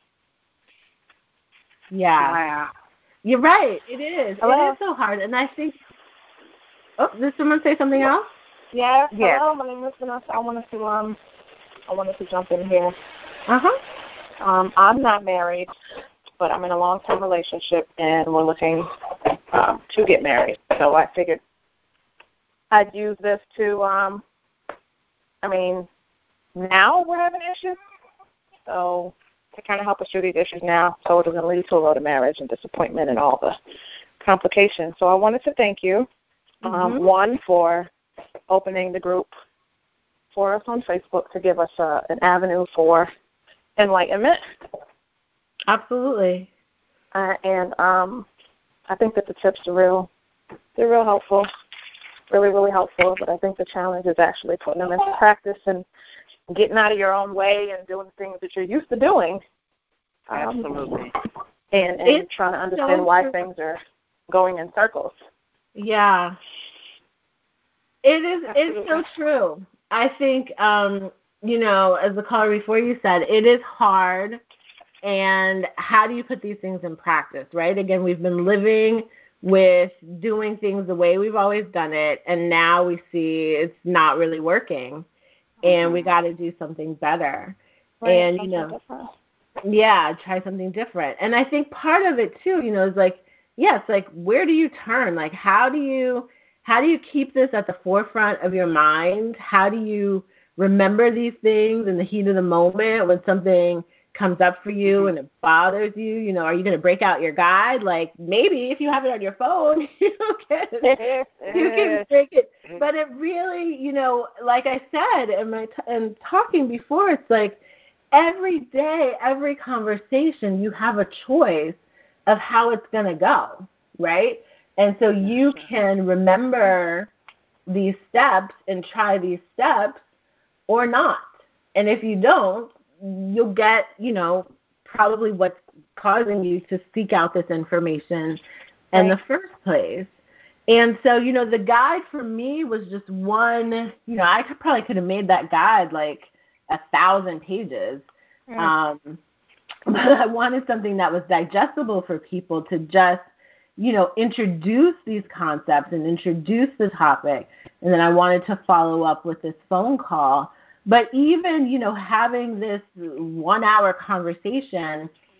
Yeah. Wow. You're right. It is. Hello? It is so hard. And I think, oh, did someone say something else? Yeah. Yes. Hello, my name is Vanessa. I wanted to, um, I wanted to jump in here. Uh-huh. Um, I'm not married, but I'm in a long-term relationship, and we're looking um, to get married. So I figured I'd use this to, um, I mean, now we're having issues, so to kind of help us through these issues now, so it doesn't lead to a road of marriage and disappointment and all the complications. So I wanted to thank you, um, mm-hmm. one, for opening the group for us on Facebook to give us uh, an avenue for enlightenment. Absolutely. Uh, and um, I think that the tips are real, they're real helpful, really, really helpful, but I think the challenge is actually putting them into practice and getting out of your own way and doing things that you're used to doing. Um, Absolutely. And, and trying to understand so why true. things are going in circles. Yeah. It is. Absolutely. It's so true. I think, um, you know, as the caller before you said, it is hard. And how do you put these things in practice, right? Again, we've been living with doing things the way we've always done it, and now we see it's not really working, and mm-hmm. we got to do something better. Right, and, you know, different. yeah, try something different. And I think part of it, too, you know, is like, yes, like, where do you turn? Like, how do you, how do you keep this at the forefront of your mind? How do you remember these things in the heat of the moment when something comes up for you and it bothers you? You know, are you going to break out your guide? Like, maybe if you have it on your phone, you can, you can break it. But it really, you know, like I said in my t- in talking before, it's like every day, every conversation, you have a choice of how it's going to go, right? And so you can remember these steps and try these steps or not. And if you don't, you'll get, you know, probably what's causing you to seek out this information in the first place. And so, you know, the guide for me was just one, you know, I could, probably could have made that guide like a thousand pages. Mm. Um, but I wanted something that was digestible for people to just, you know, introduce these concepts and introduce the topic. And then I wanted to follow up with this phone call. But even, you know, having this one-hour conversation,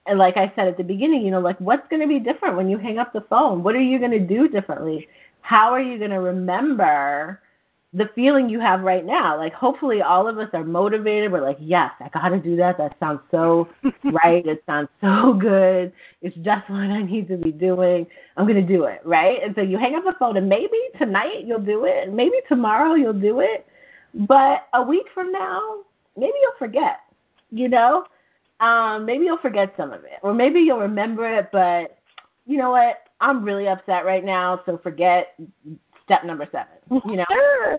and like I said at the beginning, you know, like what's going to be different when you hang up the phone? What are you going to do differently? How are you going to remember the feeling you have right now? Like hopefully all of us are motivated. We're like, yes, I got to do that. That sounds so right. It sounds so good. It's just what I need to be doing. I'm going to do it, right? And so you hang up the phone, and maybe tonight you'll do it. Maybe tomorrow you'll do it. But a week from now, maybe you'll forget, you know? Um, maybe you'll forget some of it, or maybe you'll remember it, but you know what? I'm really upset right now, so forget step number seven. You know,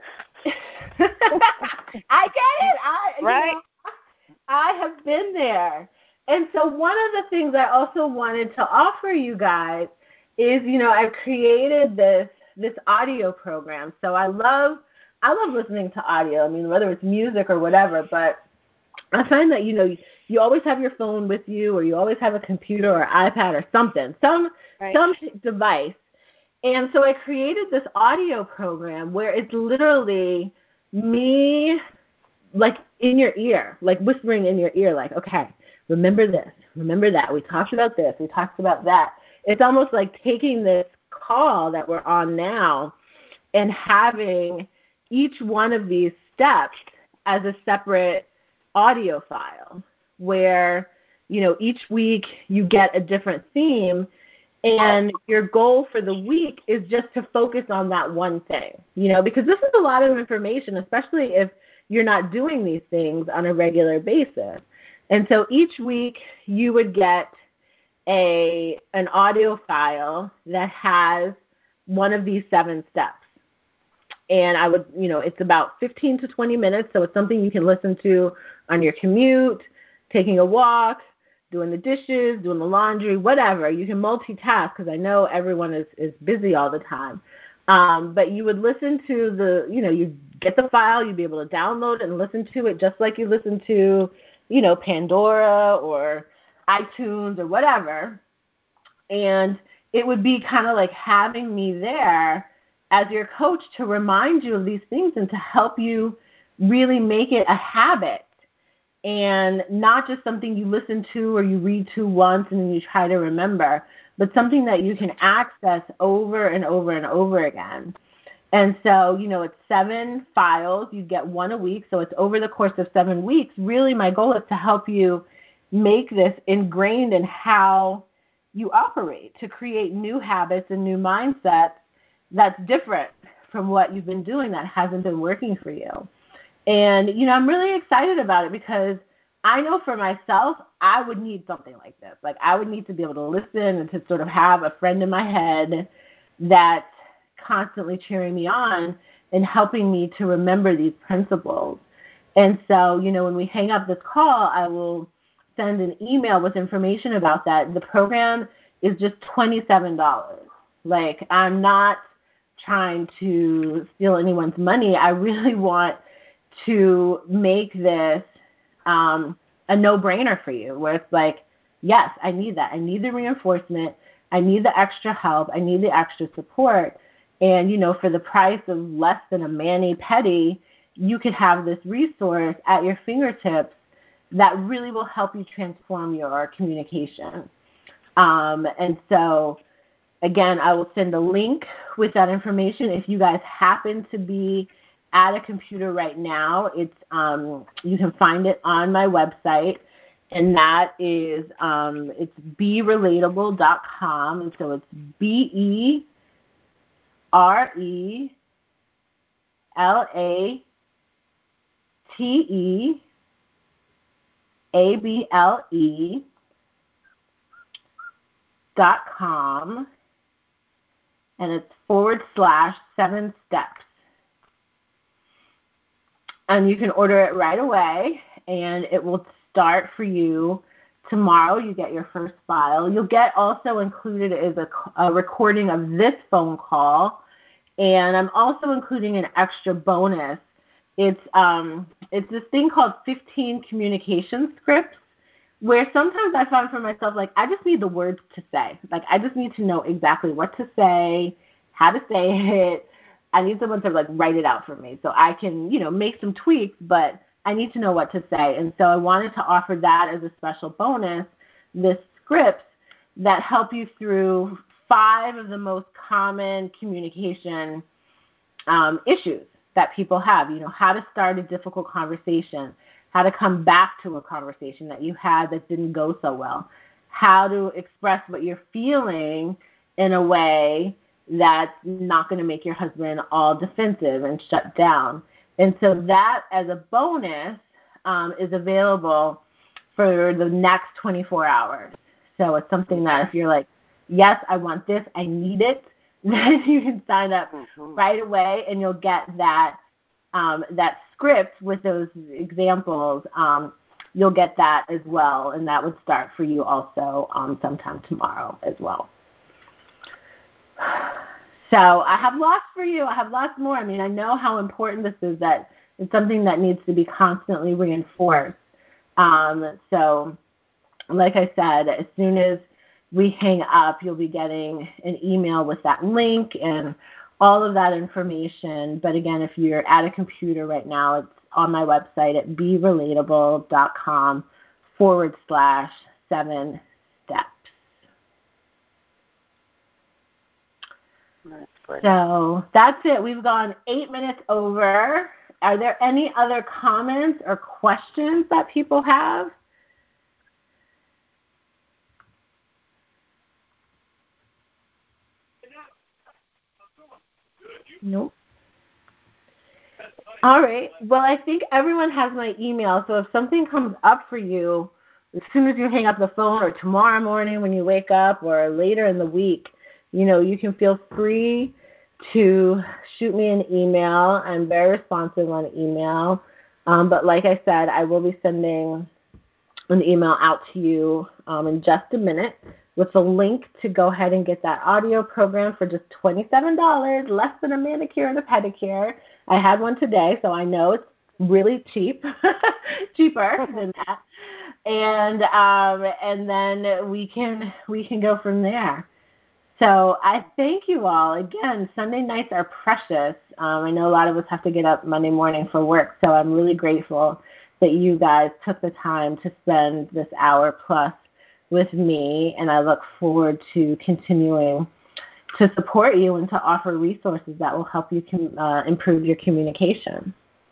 I get it. I right. You know, I have been there, and so one of the things I also wanted to offer you guys is, you know, I've created this this audio program. So I love I love listening to audio. I mean, whether it's music or whatever, but I find that, you know, you always have your phone with you, or you always have a computer or iPad or something, some right. some device. And so I created this audio program where it's literally me, like, in your ear, like whispering in your ear, like, okay, remember this, remember that. We talked about this. We talked about that. It's almost like taking this call that we're on now and having each one of these steps as a separate audio file where, you know, each week you get a different theme, and your goal for the week is just to focus on that one thing, you know, because this is a lot of information, especially if you're not doing these things on a regular basis. And so each week you would get a an audio file that has one of these seven steps. And I would, you know, it's about fifteen to twenty minutes, so it's something you can listen to on your commute, taking a walk, doing the dishes, doing the laundry, whatever. You can multitask because I know everyone is, is busy all the time. Um, but you would listen to the, you know, you get the file, you'd be able to download it and listen to it just like you listen to, you know, Pandora or iTunes or whatever. And it would be kind of like having me there as your coach to remind you of these things and to help you really make it a habit, and not just something you listen to or you read to once and then you try to remember, but something that you can access over and over and over again. And so, you know, it's seven files. You get one a week, so it's over the course of seven weeks. Really, my goal is to help you make this ingrained in how you operate, to create new habits and new mindsets that's different from what you've been doing that hasn't been working for you. And, you know, I'm really excited about it because I know for myself, I would need something like this. Like, I would need to be able to listen and to sort of have a friend in my head that's constantly cheering me on and helping me to remember these principles. And so, you know, when we hang up this call, I will send an email with information about that. The program is just twenty-seven dollars. Like, I'm not trying to steal anyone's money. I really want to make this um, a no-brainer for you, where it's like, yes, I need that. I need the reinforcement. I need the extra help. I need the extra support. And, you know, for the price of less than a mani-pedi, you could have this resource at your fingertips that really will help you transform your communication. Um, and so, again, I will send a link with that information. If you guys happen to be at a computer right now, it's um, you can find it on my website, and that is um, it's be relatable dot com, and so it's B E R E L A T E A B L E dot com, and it's forward slash seven steps. And you can order it right away, and it will start for you tomorrow. You get your first file. You'll get also included is a, a recording of this phone call, and I'm also including an extra bonus. It's um it's this thing called fifteen communication scripts, where sometimes I find for myself, like, I just need the words to say. Like, I just need to know exactly what to say, how to say it. I need someone to, like, write it out for me so I can, you know, make some tweaks, but I need to know what to say. And so I wanted to offer that as a special bonus, this scripts that help you through five of the most common communication um, issues that people have. You know, how to start a difficult conversation, how to come back to a conversation that you had that didn't go so well, how to express what you're feeling in a way that's not going to make your husband all defensive and shut down. And so that, as a bonus, um, is available for the next twenty-four hours. So it's something that if you're like, yes, I want this, I need it, then you can sign up mm-hmm. right away, and you'll get that um, that script with those examples. Um, you'll get that as well, and that would start for you also um, sometime tomorrow as well. So I have lots for you. I have lots more. I mean, I know how important this is, that it's something that needs to be constantly reinforced. Um, so like I said, as soon as we hang up, you'll be getting an email with that link and all of that information. But again, if you're at a computer right now, it's on my website at berelatable.com forward slash seven steps. So that's it. We've gone eight minutes over. Are there any other comments or questions that people have? Nope. All right. Well, I think everyone has my email, so if something comes up for you as soon as you hang up the phone, or tomorrow morning when you wake up, or later in the week, you know, you can feel free to shoot me an email. I'm very responsive on email. Um, but like I said, I will be sending an email out to you um, in just a minute with a link to go ahead and get that audio program for just twenty-seven dollars, less than a manicure and a pedicure. I had one today, so I know it's really cheap, cheaper than that. And um, and then we can we can go from there. So I thank you all. Again, Sunday nights are precious. Um, I know a lot of us have to get up Monday morning for work, so I'm really grateful that you guys took the time to spend this hour plus with me, and I look forward to continuing to support you and to offer resources that will help you com- uh, improve your communication.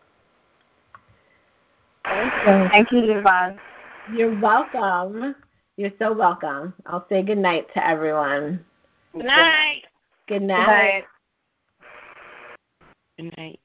So, thank you, Devon. You're welcome. You're so welcome. I'll say good night to everyone. Good night. Good night. Good night. Good night.